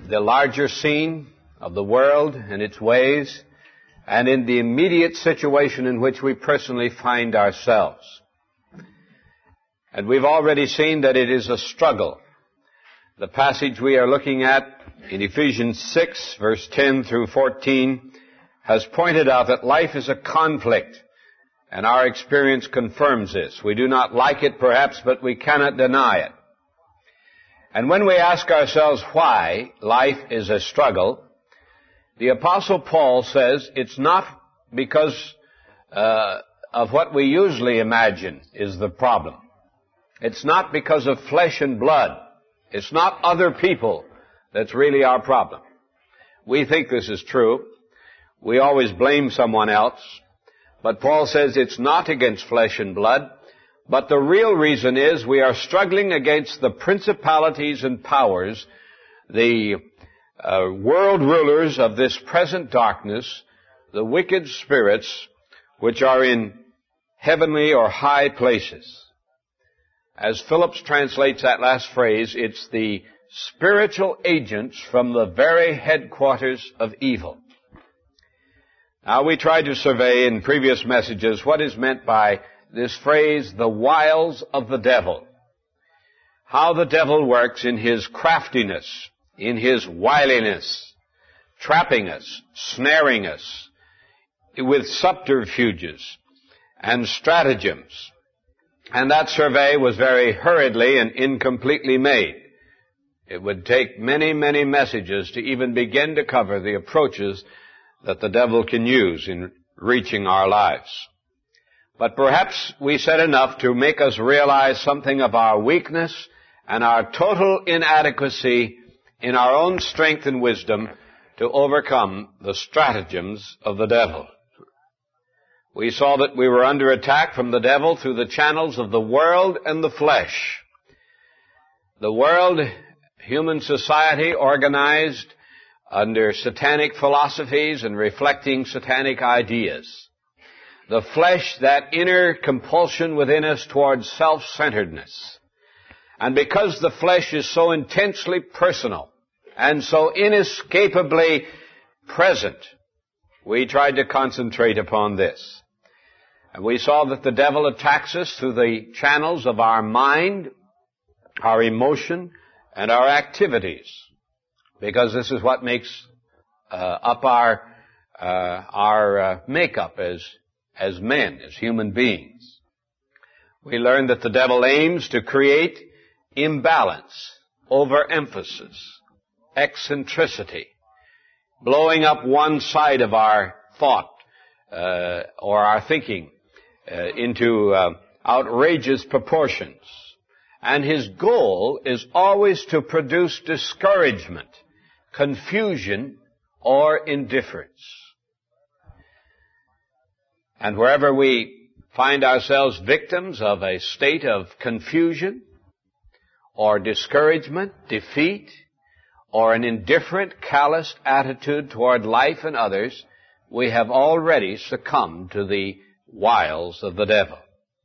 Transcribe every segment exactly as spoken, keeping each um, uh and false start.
the larger scene of the world and its ways, and in the immediate situation in which we personally find ourselves. And we've already seen that it is a struggle. The passage we are looking at in Ephesians six, verse ten through fourteen, has pointed out that life is a conflict, and our experience confirms this. We do not like it, perhaps, but we cannot deny it. And when we ask ourselves why life is a struggle, the Apostle Paul says it's not because uh, of what we usually imagine is the problem. It's not because of flesh and blood. It's not other people that's really our problem. We think this is true. We always blame someone else. But Paul says it's not against flesh and blood, but the real reason is we are struggling against the principalities and powers, the uh, world rulers of this present darkness, the wicked spirits which are in heavenly or high places. As Phillips translates that last phrase, it's the spiritual agents from the very headquarters of evil. Now, we tried to survey in previous messages what is meant by this phrase, the wiles of the devil. How the devil works in his craftiness, in his wiliness, trapping us, snaring us, with subterfuges and stratagems. And that survey was very hurriedly and incompletely made. It would take many, many messages to even begin to cover the approaches that the devil can use in reaching our lives. But perhaps we said enough to make us realize something of our weakness and our total inadequacy in our own strength and wisdom to overcome the stratagems of the devil. We saw that we were under attack from the devil through the channels of the world and the flesh. The world, human society organized under satanic philosophies and reflecting satanic ideas. The flesh, that inner compulsion within us towards self-centeredness. And because the flesh is so intensely personal and so inescapably present, we tried to concentrate upon this. And we saw that the devil attacks us through the channels of our mind, our emotion, and our activities. Because this is what makes uh, up our uh, our uh, makeup as as men, as human beings. We learned that the devil aims to create imbalance, overemphasis, eccentricity, blowing up one side of our thought uh, or our thinking uh, into uh, outrageous proportions. And his goal is always to produce discouragement, confusion, or indifference. And wherever we find ourselves victims of a state of confusion, or discouragement, defeat, or an indifferent, calloused attitude toward life and others, we have already succumbed to the wiles of the devil.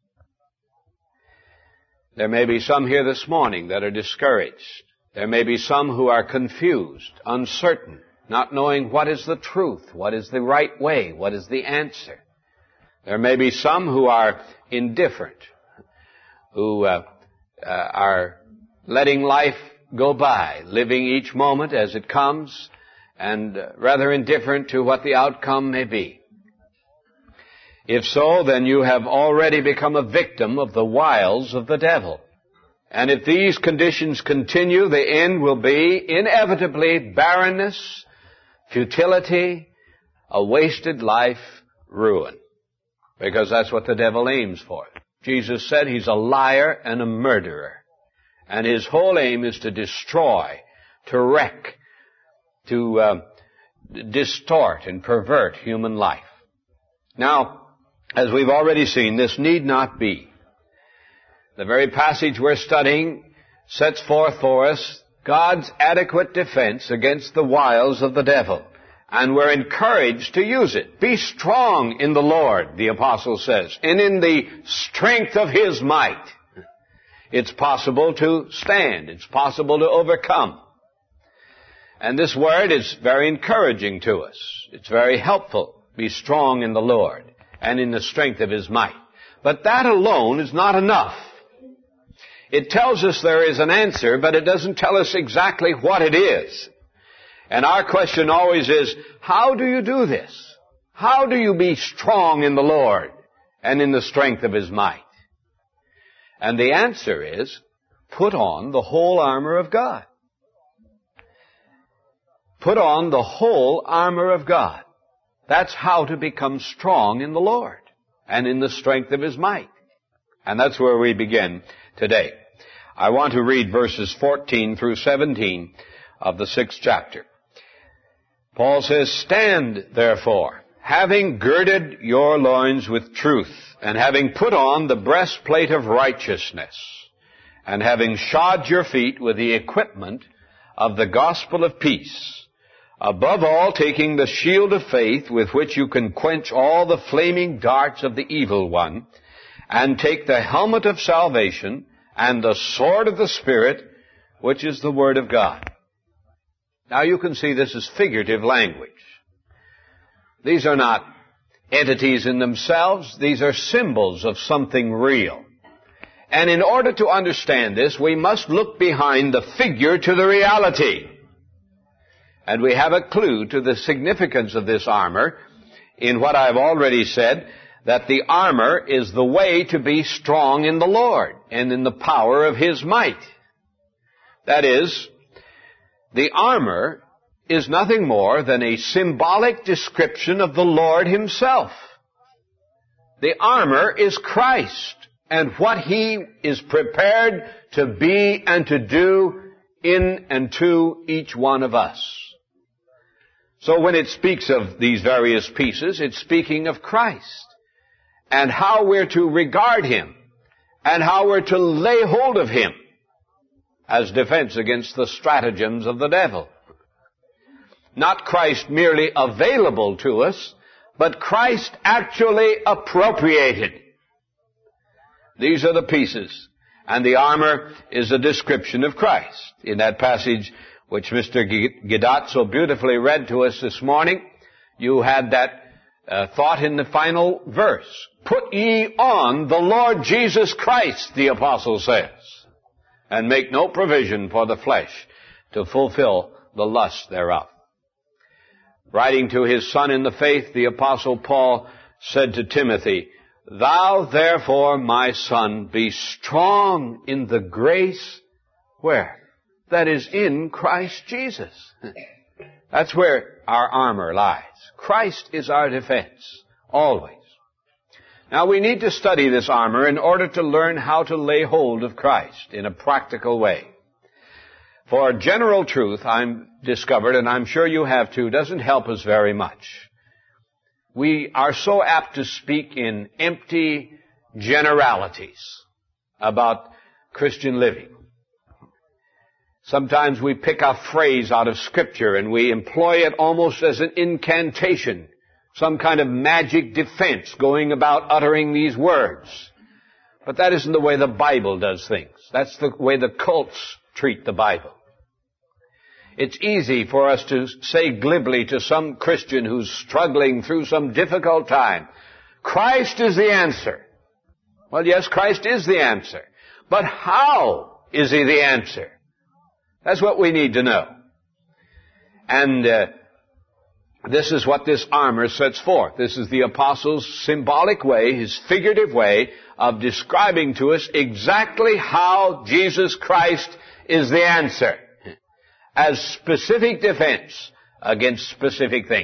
There may be some here this morning that are discouraged. There may be some who are confused, uncertain, not knowing what is the truth, what is the right way, what is the answer. There may be some who are indifferent, who uh, uh, are letting life go by, living each moment as it comes, and uh, rather indifferent to what the outcome may be. If so, then you have already become a victim of the wiles of the devil. And if these conditions continue, the end will be inevitably barrenness, futility, a wasted life, ruin. Because that's what the devil aims for. Jesus said he's a liar and a murderer. And his whole aim is to destroy, to wreck, to uh, distort and pervert human life. Now, as we've already seen, this need not be. The very passage we're studying sets forth for us God's adequate defense against the wiles of the devil. And we're encouraged to use it. Be strong in the Lord, the apostle says, and in the strength of his might. It's possible to stand. It's possible to overcome. And this word is very encouraging to us. It's very helpful. Be strong in the Lord and in the strength of His might. But that alone is not enough. It tells us there is an answer, but it doesn't tell us exactly what it is. And our question always is, how do you do this? How do you be strong in the Lord and in the strength of His might? And the answer is, put on the whole armor of God. Put on the whole armor of God. That's how to become strong in the Lord and in the strength of His might. And that's where we begin today. I want to read verses fourteen through seventeen of the sixth chapter. Paul says, "Stand, therefore, having girded your loins with truth, and having put on the breastplate of righteousness, and having shod your feet with the equipment of the gospel of peace, above all taking the shield of faith with which you can quench all the flaming darts of the evil one, and take the helmet of salvation and the sword of the Spirit, which is the Word of God." Now you can see this is figurative language. These are not entities in themselves. These are symbols of something real. And in order to understand this, we must look behind the figure to the reality. And we have a clue to the significance of this armor in what I've already said, that the armor is the way to be strong in the Lord and in the power of His might. That is, the armor is nothing more than a symbolic description of the Lord Himself. The armor is Christ and what He is prepared to be and to do in and to each one of us. So when it speaks of these various pieces, it's speaking of Christ and how we're to regard Him and how we're to lay hold of Him as defense against the stratagems of the devil. Not Christ merely available to us, but Christ actually appropriated. These are the pieces, and the armor is a description of Christ. In that passage which Mister Gidat so beautifully read to us this morning, you had that uh, thought in the final verse. Put ye on the Lord Jesus Christ, the apostle says, and make no provision for the flesh to fulfill the lust thereof. Writing to his son in the faith, the apostle Paul said to Timothy, "Thou therefore, my son, be strong in the grace," where? That is in Christ Jesus. That's where our armor lies. Christ is our defense, always. Now we need to study this armor in order to learn how to lay hold of Christ in a practical way. For general truth, I'm discovered, and I'm sure you have too, doesn't help us very much. We are so apt to speak in empty generalities about Christian living. Sometimes we pick a phrase out of Scripture and we employ it almost as an incantation, some kind of magic defense going about uttering these words. But that isn't the way the Bible does things. That's the way the cults treat the Bible. It's easy for us to say glibly to some Christian who's struggling through some difficult time, Christ is the answer. Well, yes, Christ is the answer. But how is He the answer? That's what we need to know. And uh, this is what this armor sets forth. This is the apostle's symbolic way, his figurative way of describing to us exactly how Jesus Christ is the answer as specific defense against specific things.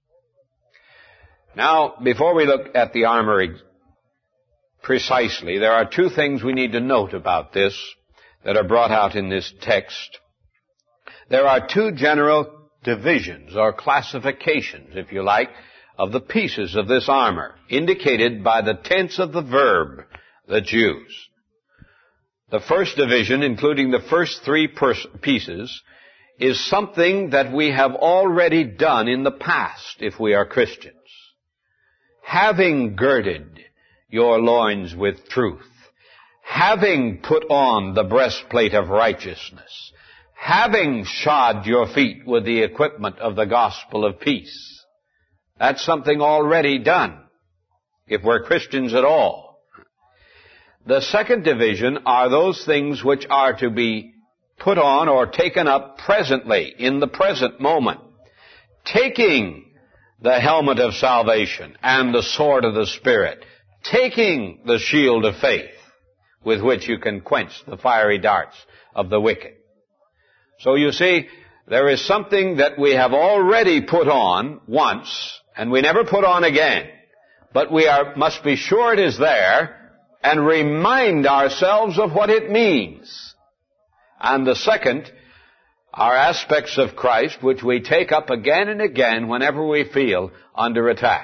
Now, before we look at the armor precisely, there are two things we need to note about this that are brought out in this text. There are two general divisions or classifications, if you like, of the pieces of this armor, indicated by the tense of the verb that's used. The first division, including the first three pers- pieces, is something that we have already done in the past if we are Christians. Having girded your loins with truth, having put on the breastplate of righteousness, having shod your feet with the equipment of the gospel of peace. That's something already done, if we're Christians at all. The second division are those things which are to be put on or taken up presently, in the present moment. Taking the helmet of salvation and the sword of the Spirit. Taking the shield of faith, with which you can quench the fiery darts of the wicked. So you see, there is something that we have already put on once, and we never put on again. But we are, must be sure it is there, and remind ourselves of what it means. And the second are aspects of Christ which we take up again and again whenever we feel under attack.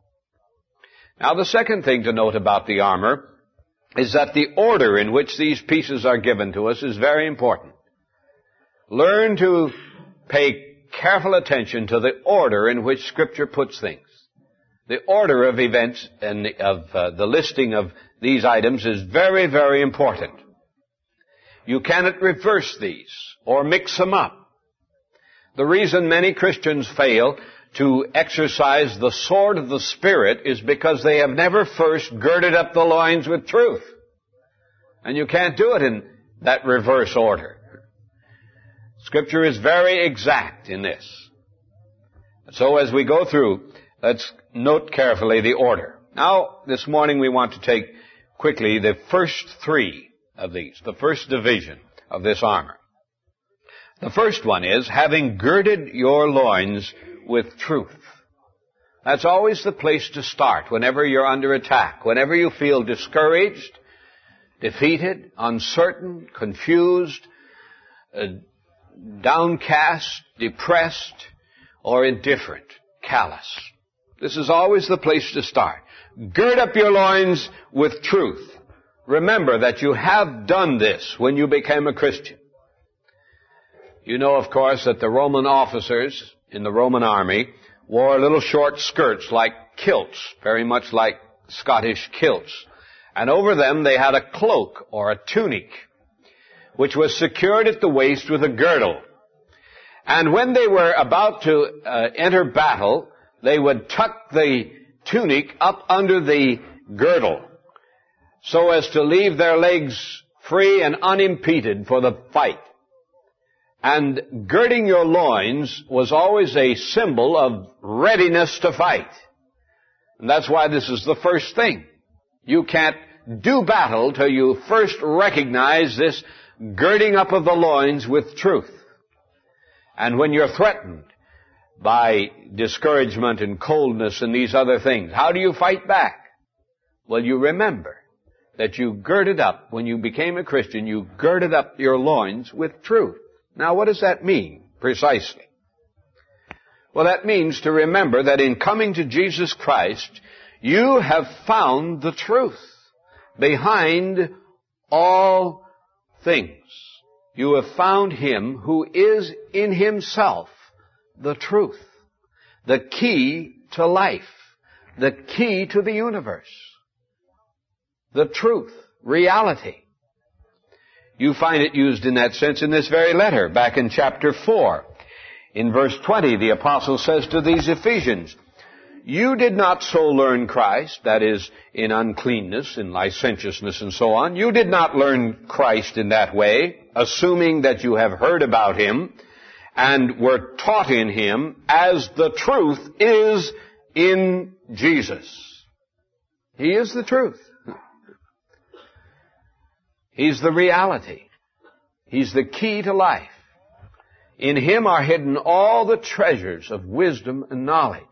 Now, the second thing to note about the armor is that the order in which these pieces are given to us is very important. Learn to pay careful attention to the order in which Scripture puts things. The order of events and of uh, the listing of these items is very, very important. You cannot reverse these or mix them up. The reason many Christians fail to exercise the sword of the Spirit is because they have never first girded up the loins with truth. And you can't do it in that reverse order. Scripture is very exact in this. So as we go through, let's note carefully the order. Now, this morning we want to take quickly the first three of these, the first division of this armor. The first one is, having girded your loins with truth. That's always the place to start whenever you're under attack, whenever you feel discouraged, defeated, uncertain, confused, uh, downcast, depressed, or indifferent, callous. This is always the place to start. Gird up your loins with truth. Remember that you have done this when you became a Christian. You know, of course, that the Roman officers in the Roman army wore little short skirts like kilts, very much like Scottish kilts. And over them they had a cloak or a tunic, which was secured at the waist with a girdle. And when they were about to uh, enter battle, they would tuck the tunic up under the girdle so as to leave their legs free and unimpeded for the fight. And girding your loins was always a symbol of readiness to fight. And that's why this is the first thing. You can't do battle till you first recognize this girding up of the loins with truth. And when you're threatened by discouragement and coldness and these other things, how do you fight back? Well, you remember that you girded up, when you became a Christian, you girded up your loins with truth. Now, what does that mean precisely? Well, that means to remember that in coming to Jesus Christ, you have found the truth behind all things. You have found Him who is in Himself the truth, the key to life, the key to the universe, the truth, reality. You find it used in that sense in this very letter, back in chapter four. In verse twenty, the apostle says to these Ephesians, you did not so learn Christ, that is, in uncleanness, in licentiousness, and so on. You did not learn Christ in that way, assuming that you have heard about Him and were taught in Him, as the truth is in Jesus. He is the truth. He's the reality. He's the key to life. In Him are hidden all the treasures of wisdom and knowledge.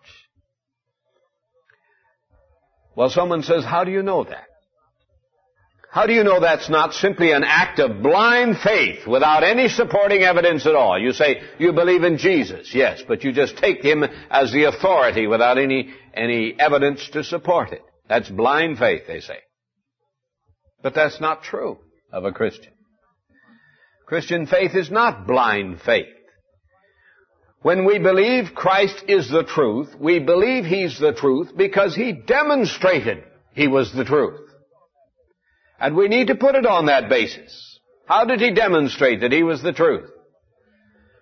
Well, someone says, how do you know that? How do you know that's not simply an act of blind faith without any supporting evidence at all? You say, you believe in Jesus. Yes, but you just take Him as the authority without any, any evidence to support it. That's blind faith, they say. But that's not true of a Christian. Christian faith is not blind faith. When we believe Christ is the truth, we believe He's the truth because He demonstrated He was the truth. And we need to put it on that basis. How did He demonstrate that He was the truth?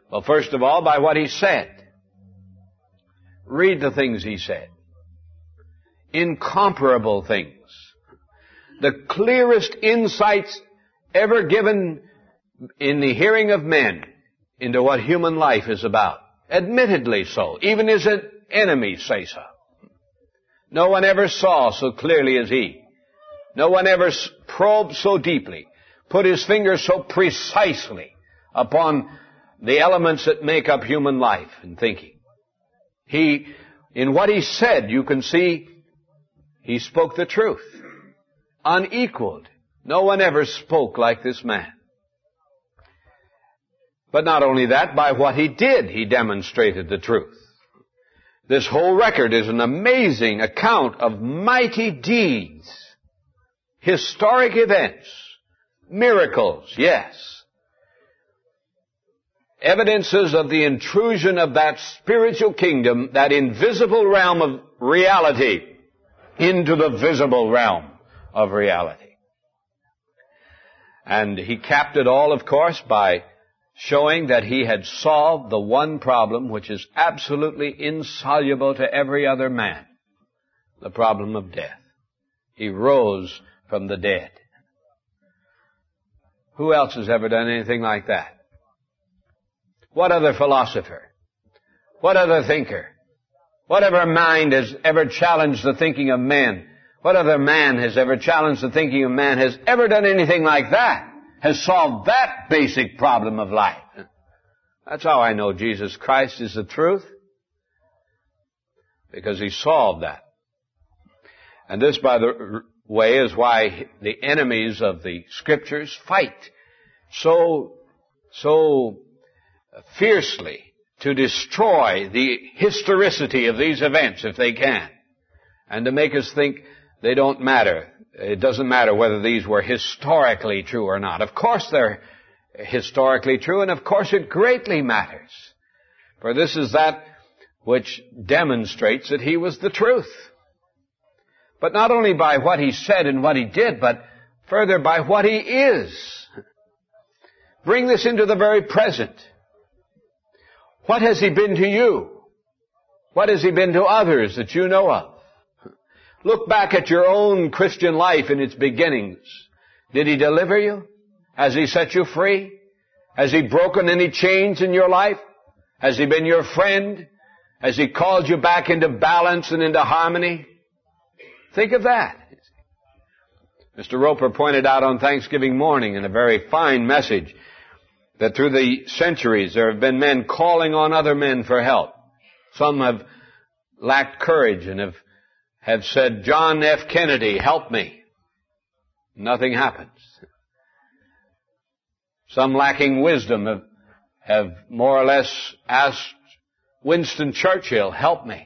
Well, first of all, by what he said. Read the things he said. Incomparable things. The clearest insights ever given in the hearing of men into what human life is about. Admittedly so. Even his enemies say so. No one ever saw so clearly as he. No one ever probed so deeply, put his finger so precisely upon the elements that make up human life and thinking. He, in what he said, you can see he spoke the truth. Unequaled. No one ever spoke like this man. But not only that, by what he did, he demonstrated the truth. This whole record is an amazing account of mighty deeds, historic events, miracles, yes. Evidences of the intrusion of that spiritual kingdom, that invisible realm of reality, into the visible realm of reality. And he capped it all, of course, by showing that he had solved the one problem which is absolutely insoluble to every other man, the problem of death. He rose from the dead. Who else has ever done anything like that? What other philosopher? What other thinker? What other mind has ever challenged the thinking of men? What other man has ever challenged the thinking of man, has ever done anything like that? Has solved that basic problem of life? That's how I know Jesus Christ is the truth. Because he solved that. And this, by the way, is why the enemies of the Scriptures fight so, so fiercely to destroy the historicity of these events if they can, and to make us think they don't matter. It doesn't matter whether these were historically true or not. Of course they're historically true, and of course it greatly matters. For this is that which demonstrates that he was the truth. But not only by what he said and what he did, but further by what he is. Bring this into the very present. What has he been to you? What has he been to others that you know of? Look back at your own Christian life in its beginnings. Did he deliver you? Has he set you free? Has he broken any chains in your life? Has he been your friend? Has he called you back into balance and into harmony? Think of that. Mister Roper pointed out on Thanksgiving morning in a very fine message that through the centuries there have been men calling on other men for help. Some have lacked courage and have, have said, John F. Kennedy, help me. Nothing happens. Some lacking wisdom have, have more or less asked Winston Churchill, help me.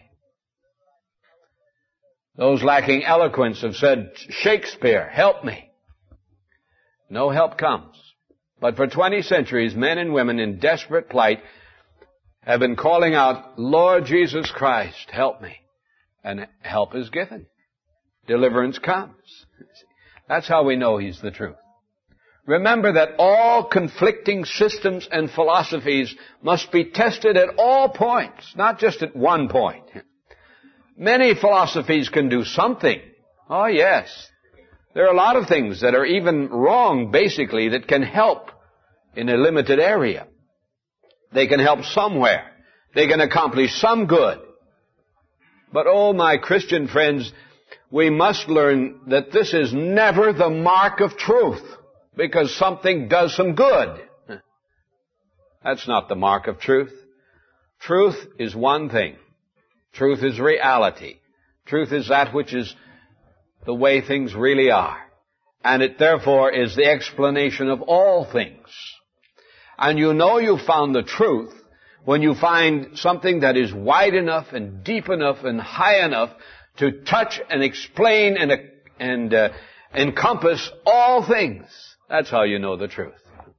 Those lacking eloquence have said, Shakespeare, help me. No help comes. But for twenty centuries, men and women in desperate plight have been calling out, Lord Jesus Christ, help me. And help is given. Deliverance comes. That's how we know he's the truth. Remember that all conflicting systems and philosophies must be tested at all points, not just at one point. Many philosophies can do something. Oh, yes. There are a lot of things that are even wrong, basically, that can help in a limited area. They can help somewhere. They can accomplish some good. But, oh, my Christian friends, we must learn that this is never the mark of truth, because something does some good. That's not the mark of truth. Truth is one thing. Truth is reality. Truth is that which is the way things really are. And it therefore is the explanation of all things. And you know you found the truth when you find something that is wide enough and deep enough and high enough to touch and explain and, and uh, encompass all things. That's how you know the truth.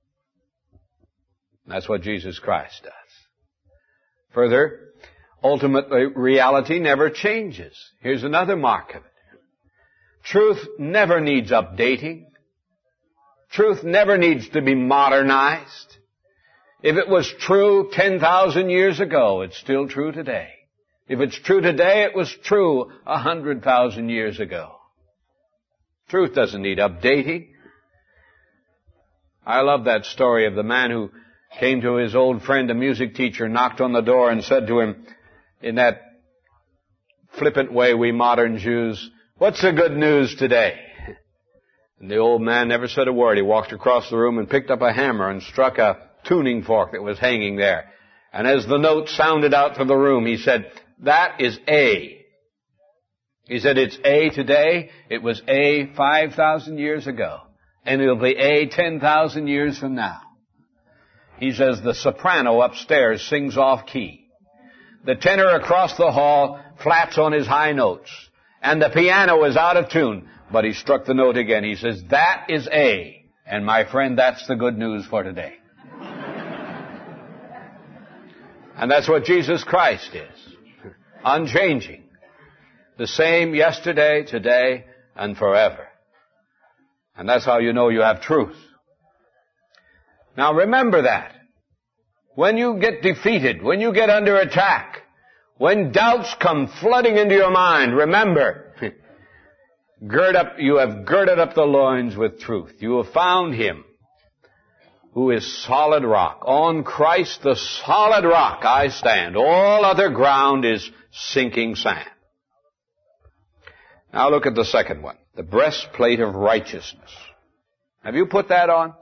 That's what Jesus Christ does. Further, ultimate reality never changes. Here's another mark of it. Truth never needs updating. Truth never needs to be modernized. If it was true ten thousand years ago, it's still true today. If it's true today, it was true one hundred thousand years ago. Truth doesn't need updating. I love that story of the man who came to his old friend, a music teacher, knocked on the door and said to him in that flippant way we moderns use, "What's the good news today?" And the old man never said a word. He walked across the room and picked up a hammer and struck a tuning fork that was hanging there. And as the note sounded out through the room, he said, "That is A." He said, "It's A today. It was A five thousand years ago. And it'll be A ten thousand years from now." He says, the soprano upstairs sings off key. The tenor across the hall flats on his high notes. And the piano is out of tune. But he struck the note again. He says, "That is A." And my friend, that's the good news for today. And that's what Jesus Christ is. Unchanging. The same yesterday, today, and forever. And that's how you know you have truth. Now remember that. When you get defeated, when you get under attack, when doubts come flooding into your mind, remember, gird up, you have girded up the loins with truth. You have found Him who is solid rock. On Christ, the solid rock, I stand. All other ground is sinking sand. Now look at the second one. The breastplate of righteousness. Have you put that on?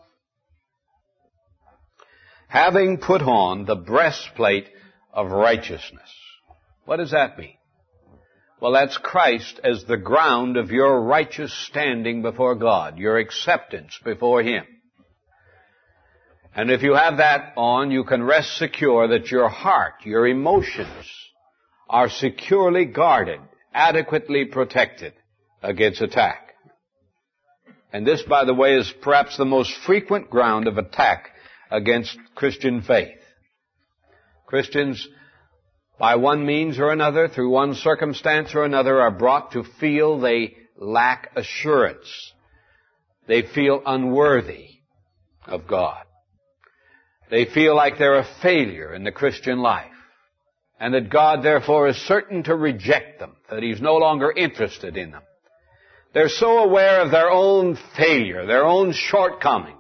Having put on the breastplate of righteousness. What does that mean? Well, that's Christ as the ground of your righteous standing before God, your acceptance before Him. And if you have that on, you can rest secure that your heart, your emotions, are securely guarded, adequately protected against attack. And this, by the way, is perhaps the most frequent ground of attack against Christian faith. Christians, by one means or another, through one circumstance or another, are brought to feel they lack assurance. They feel unworthy of God. They feel like they're a failure in the Christian life. And that God, therefore, is certain to reject them, that He's no longer interested in them. They're so aware of their own failure, their own shortcomings.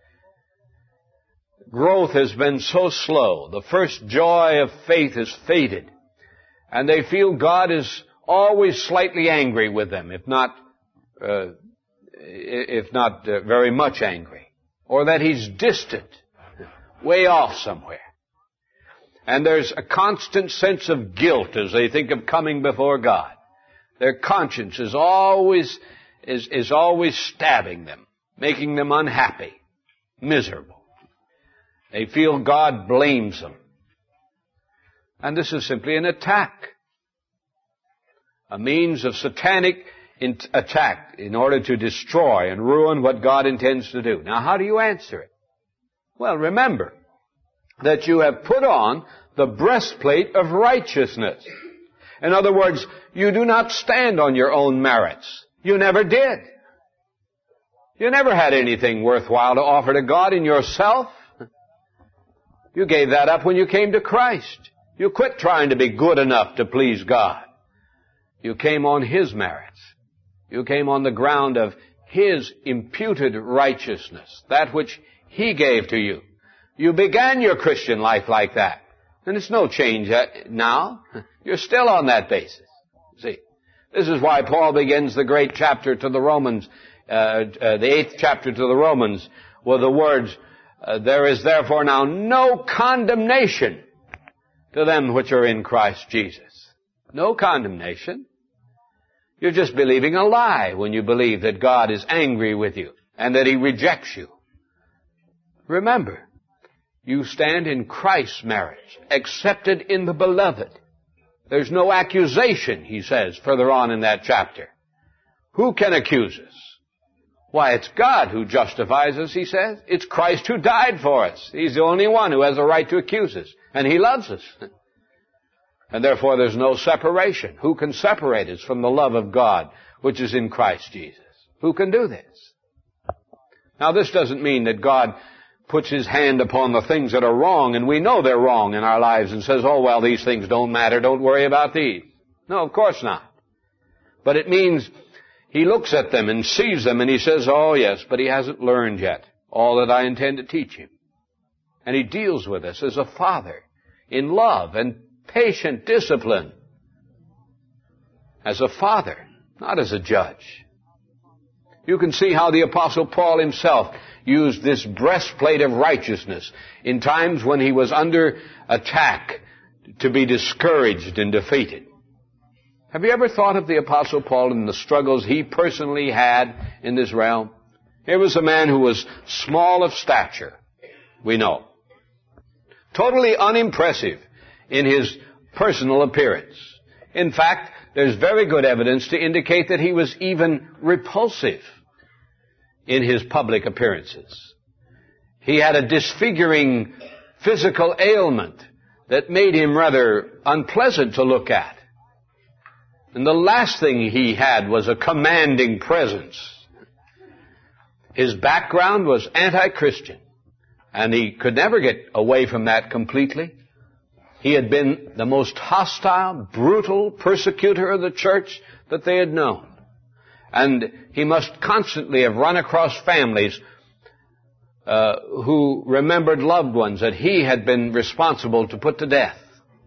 Growth has been so slow. The first joy of faith has faded. And they feel God is always slightly angry with them, if not, uh, if not uh, very much angry. Or that He's distant, way off somewhere. And there's a constant sense of guilt as they think of coming before God. Their conscience is always, is, is always stabbing them, making them unhappy, miserable. They feel God blames them. And this is simply an attack. A means of satanic in- attack in order to destroy and ruin what God intends to do. Now, how do you answer it? Well, remember that you have put on the breastplate of righteousness. In other words, you do not stand on your own merits. You never did. You never had anything worthwhile to offer to God in yourself. You gave that up when you came to Christ. You quit trying to be good enough to please God. You came on His merits. You came on the ground of His imputed righteousness, that which He gave to you. You began your Christian life like that. And it's no change now. You're still on that basis. See, this is why Paul begins the great chapter to the Romans, uh, uh, the eighth chapter to the Romans, with the words, uh, there is therefore now no condemnation to them which are in Christ Jesus. No condemnation. You're just believing a lie when you believe that God is angry with you and that He rejects you. Remember, you stand in Christ's marriage, accepted in the beloved. There's no accusation, he says further on in that chapter. Who can accuse us? Why, it's God who justifies us, he says. It's Christ who died for us. He's the only one who has a right to accuse us. And He loves us. And therefore there's no separation. Who can separate us from the love of God, which is in Christ Jesus? Who can do this? Now, this doesn't mean that God puts his hand upon the things that are wrong, and we know they're wrong in our lives, and says, oh, well, these things don't matter, don't worry about these. No, of course not. But it means he looks at them and sees them, and he says, oh, yes, but he hasn't learned yet all that I intend to teach him. And he deals with us as a father in love and patient discipline. As a father, not as a judge. You can see how the Apostle Paul himself used this breastplate of righteousness in times when he was under attack to be discouraged and defeated. Have you ever thought of the Apostle Paul and the struggles he personally had in this realm? Here was a man who was small of stature, we know. Totally unimpressive in his personal appearance. In fact, there's very good evidence to indicate that he was even repulsive in his public appearances. He had a disfiguring physical ailment that made him rather unpleasant to look at. And the last thing he had was a commanding presence. His background was anti-Christian, and he could never get away from that completely. He had been the most hostile, brutal persecutor of the church that they had known. And he must constantly have run across families uh, who remembered loved ones that he had been responsible to put to death.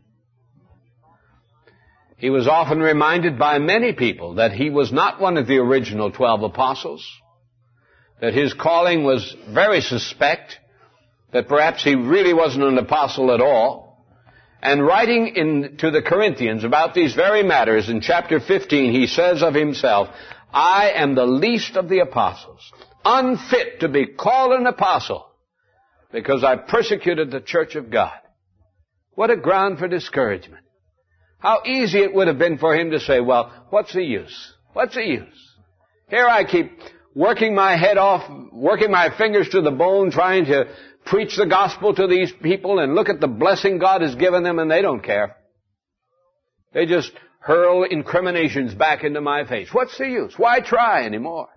He was often reminded by many people that he was not one of the original twelve apostles, that his calling was very suspect, that perhaps he really wasn't an apostle at all. And writing in, to the Corinthians about these very matters in chapter fifteen, he says of himself, I am the least of the apostles, unfit to be called an apostle, because I persecuted the church of God. What a ground for discouragement. How easy it would have been for him to say, well, what's the use? What's the use? Here I keep working my head off, working my fingers to the bone, trying to preach the gospel to these people, and look at the blessing God has given them, and they don't care. They just hurl incriminations back into my face. What's the use? Why try anymore?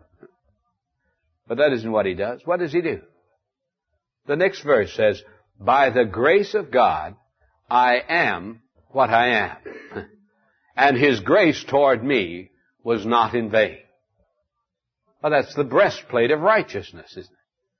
But that isn't what he does. What does he do? The next verse says, by the grace of God, I am what I am. And his grace toward me was not in vain. Well, that's the breastplate of righteousness, isn't it?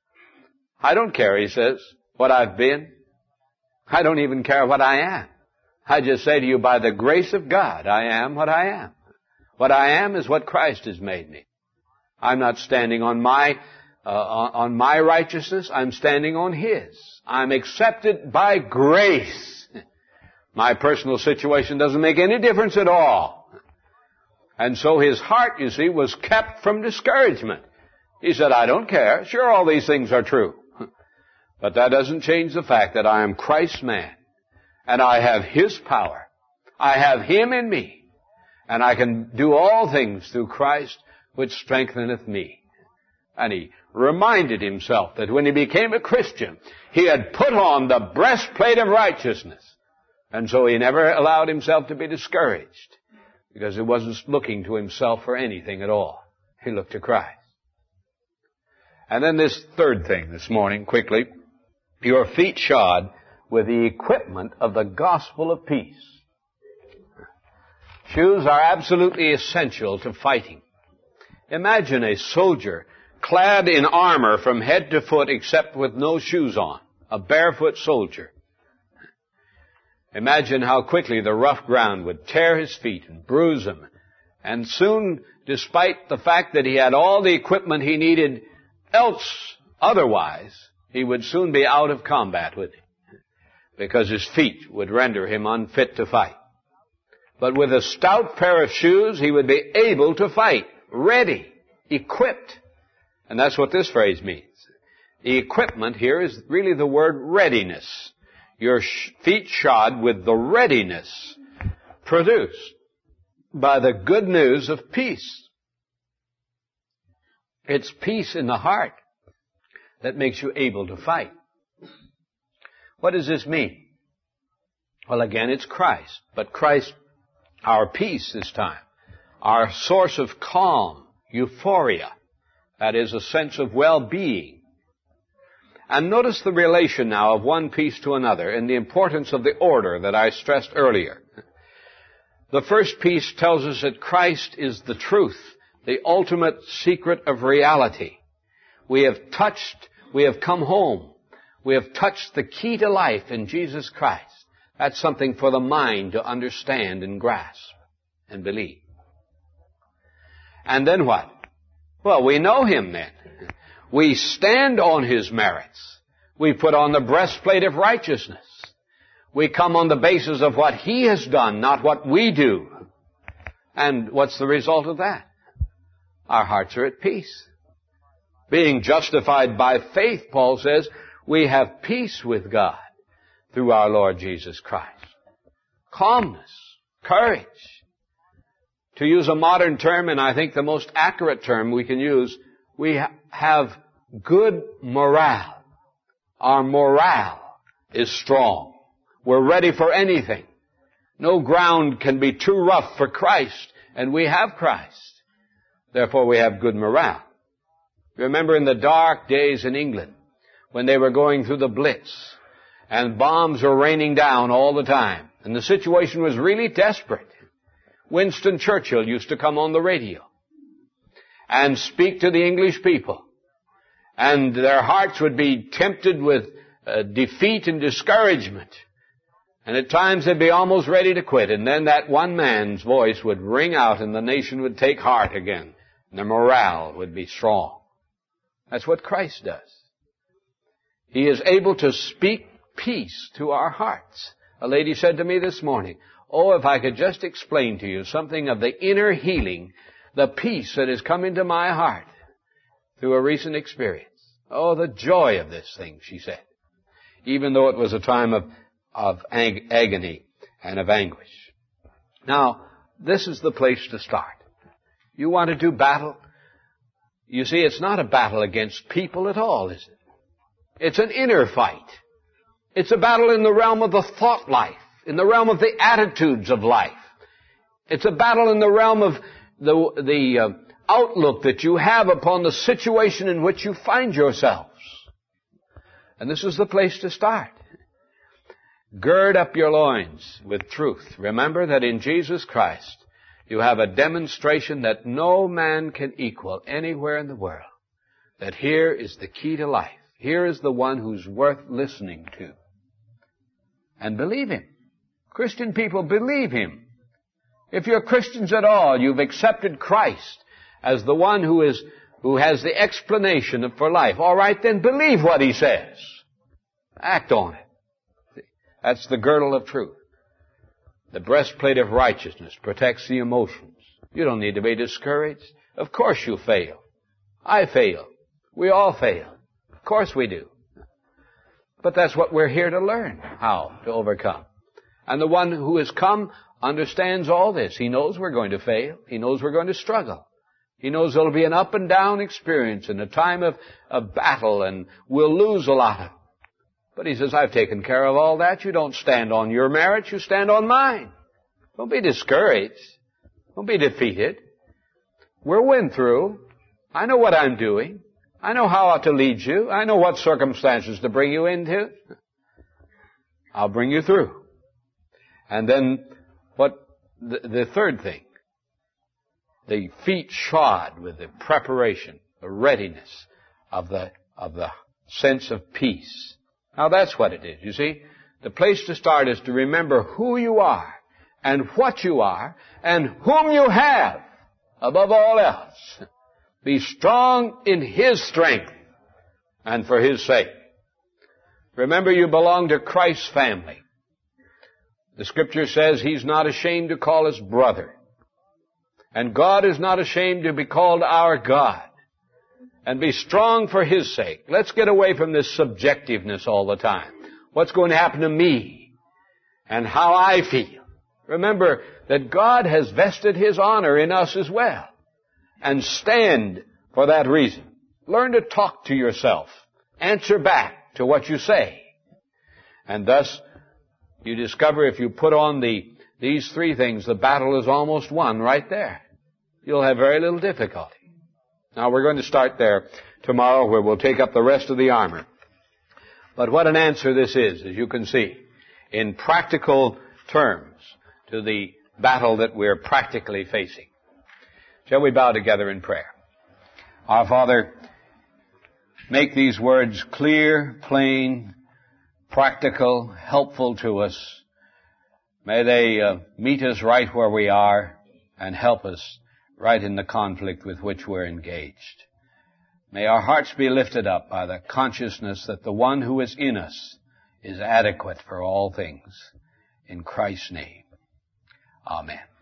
I don't care, he says, what I've been. I don't even care what I am. I just say to you, by the grace of God, I am what I am. What I am is what Christ has made me. I'm not standing on my, uh, on my righteousness. I'm standing on his. I'm accepted by grace. My personal situation doesn't make any difference at all. And so his heart, you see, was kept from discouragement. He said, I don't care. Sure, all these things are true. But that doesn't change the fact that I am Christ's man. And I have his power. I have him in me. And I can do all things through Christ, which strengtheneth me. And he reminded himself that when he became a Christian, he had put on the breastplate of righteousness. And so he never allowed himself to be discouraged, because he wasn't looking to himself for anything at all. He looked to Christ. And then this third thing this morning, quickly, your feet shod with the equipment of the gospel of peace. Shoes are absolutely essential to fighting. Imagine a soldier clad in armor from head to foot except with no shoes on, a barefoot soldier. Imagine how quickly the rough ground would tear his feet and bruise them. And soon, despite the fact that he had all the equipment he needed else otherwise, he would soon be out of combat with it, because his feet would render him unfit to fight. But with a stout pair of shoes, he would be able to fight, ready, equipped. And that's what this phrase means. The equipment here is really the word readiness. Your feet shod with the readiness produced by the good news of peace. It's peace in the heart that makes you able to fight. What does this mean? Well, again, it's Christ. But Christ, our peace this time, our source of calm, euphoria, that is a sense of well-being. And notice the relation now of one piece to another and the importance of the order that I stressed earlier. The first piece tells us that Christ is the truth, the ultimate secret of reality. We have touched, we have come home. We have touched the key to life in Jesus Christ. That's something for the mind to understand and grasp and believe. And then what? Well, we know Him then. We stand on His merits. We put on the breastplate of righteousness. We come on the basis of what He has done, not what we do. And what's the result of that? Our hearts are at peace. Being justified by faith, Paul says, we have peace with God through our Lord Jesus Christ. Calmness, courage. To use a modern term, and I think the most accurate term we can use, we ha- have good morale. Our morale is strong. We're ready for anything. No ground can be too rough for Christ, and we have Christ. Therefore, we have good morale. Remember in the dark days in England, when they were going through the Blitz, and bombs were raining down all the time, and the situation was really desperate. Winston Churchill used to come on the radio and speak to the English people. And their hearts would be tempted with uh, defeat and discouragement. And at times they'd be almost ready to quit. And then that one man's voice would ring out and the nation would take heart again. And the morale would be strong. That's what Christ does. He is able to speak peace to our hearts. A lady said to me this morning, oh, if I could just explain to you something of the inner healing, the peace that has come into my heart through a recent experience. Oh, the joy of this thing, she said. Even though it was a time of, of ag- agony and of anguish. Now, this is the place to start. You want to do battle? You see, it's not a battle against people at all, is it? It's an inner fight. It's a battle in the realm of the thought life, in the realm of the attitudes of life. It's a battle in the realm of the, the uh, outlook that you have upon the situation in which you find yourselves. And this is the place to start. Gird up your loins with truth. Remember that in Jesus Christ you have a demonstration that no man can equal anywhere in the world. That here is the key to life. Here is the one who's worth listening to. And believe Him. Christian people, believe Him. If you're Christians at all, you've accepted Christ as the one who is, who has the explanation for life. All right, then believe what He says. Act on it. That's the girdle of truth. The breastplate of righteousness protects the emotions. You don't need to be discouraged. Of course you fail. I fail. We all fail. Of course we do. But that's what we're here to learn, how to overcome. And the one who has come understands all this. He knows we're going to fail. He knows we're going to struggle. He knows there'll be an up and down experience and a time of, of battle, and we'll lose a lot of it. But He says, I've taken care of all that. You don't stand on your merits, you stand on mine. Don't be discouraged. Don't be defeated. We'll win through. I know what I'm doing. I know how to lead you. I know what circumstances to bring you into. I'll bring you through. And then what the, the third thing, the feet shod with the preparation, the readiness of the of the sense of peace. Now that's what it is, you see. The place to start is to remember who you are and what you are and whom you have above all else. Be strong in His strength and for His sake. Remember, you belong to Christ's family. The Scripture says He's not ashamed to call us brother. And God is not ashamed to be called our God. And be strong for His sake. Let's get away from this subjectiveness all the time. What's going to happen to me? And how I feel. Remember that God has vested His honor in us as well. And stand for that reason. Learn to talk to yourself. Answer back to what you say. And thus, you discover if you put on the these three things, the battle is almost won right there. You'll have very little difficulty. Now, we're going to start there tomorrow, where we'll take up the rest of the armor. But what an answer this is, as you can see, in practical terms to the battle that we're practically facing. Shall we bow together in prayer? Our Father, make these words clear, plain, practical, helpful to us. May they uh, meet us right where we are and help us right in the conflict with which we're engaged. May our hearts be lifted up by the consciousness that the one who is in us is adequate for all things. In Christ's name, amen.